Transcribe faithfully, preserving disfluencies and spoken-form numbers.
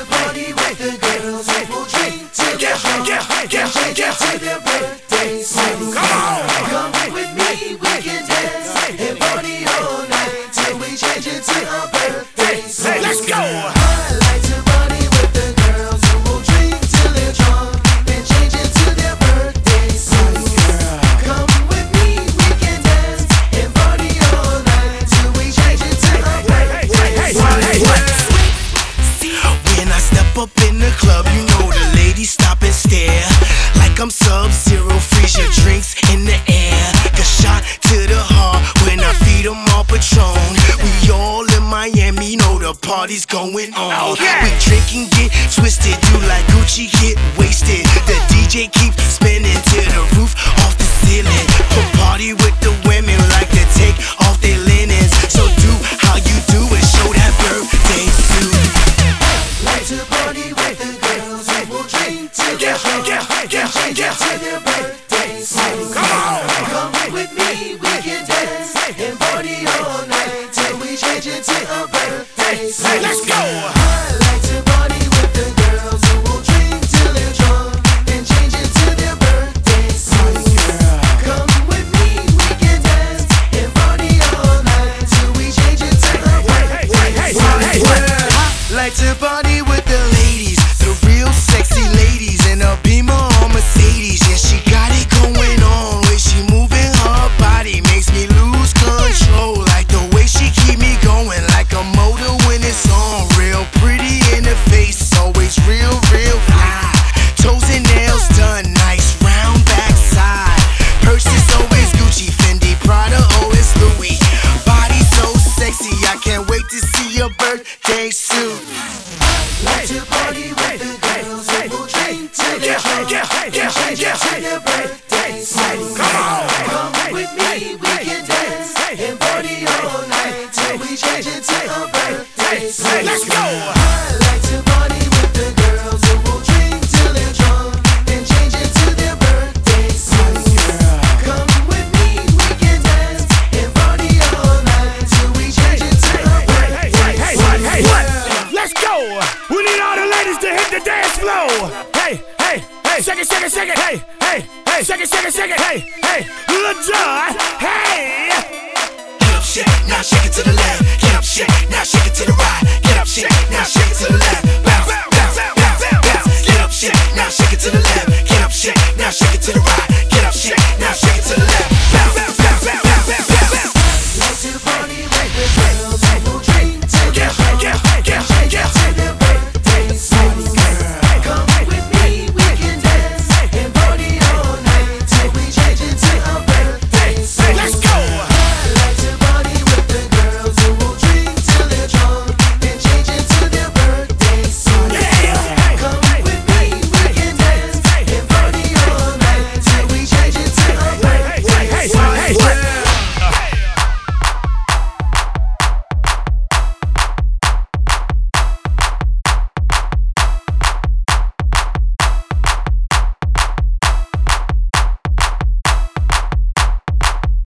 to party with the girls who will drink till they're drunk and change it to their birthday songs. Come on, come with me, we can dance and party all night till we change it to our birthday songs. Let's go. I like to party with the girls who will drink till they're drunk and change it to their birthday songs. Come with me, we can dance and party all night till we change it to our birthday songs. When I step up in the club, you know the ladies stop and stare like I'm Sub-Zero, freeze your drinks in the air. A shot to the heart when I feed them all Patron. We all in Miami, know the party's going on. We drink and get twisted, do like Gucci, get wasted. The D J keeps spinning till the roof off the ceiling. Come party with the women like to take off their linens. So do how you do it, show that birthday suit. Like to party with the girls who will drink till they're drunk and change it to their birthday songs. Come on, come with me, we can dance and party all night till we change it to our birthday songs. Let's go. I like to party with the girls who will drink till they're drunk and change it to their birthday songs. Come with me, we can dance and party all night till we change it to our birthday songs. Like to party with the ladies, the real sexy ladies in a Beamer or Mercedes. Yeah, she got it going on. Way she moving her body makes me lose control. Like the way she keep me going, like a motor when it's on. Real pretty in the face, always real, real fly. Toes and nails done, nice round backside. Purse is always Gucci, Fendi, Prada, oh it's Louis. Body so sexy, I can't wait to see your birthday suit. Like to party with the girls who will drink till they're drunk and change it to their birthday songs. Come on, come with me, we can dance and party all night till we change it to our birthday songs. Let's go. I like to party with the girls who will drink till they're drunk and change it to their birthday songs. Come with me, we can dance and party all night till we change it to our birthday songs. Let's go. We need all the ladies to hit the dance floor. Hey, hey, hey, shake it, shake it, shake it. Hey, hey, hey, shake it, shake it, shake it. Hey, hey, LaJoy, hey. Get up, shake, now shake it to the left.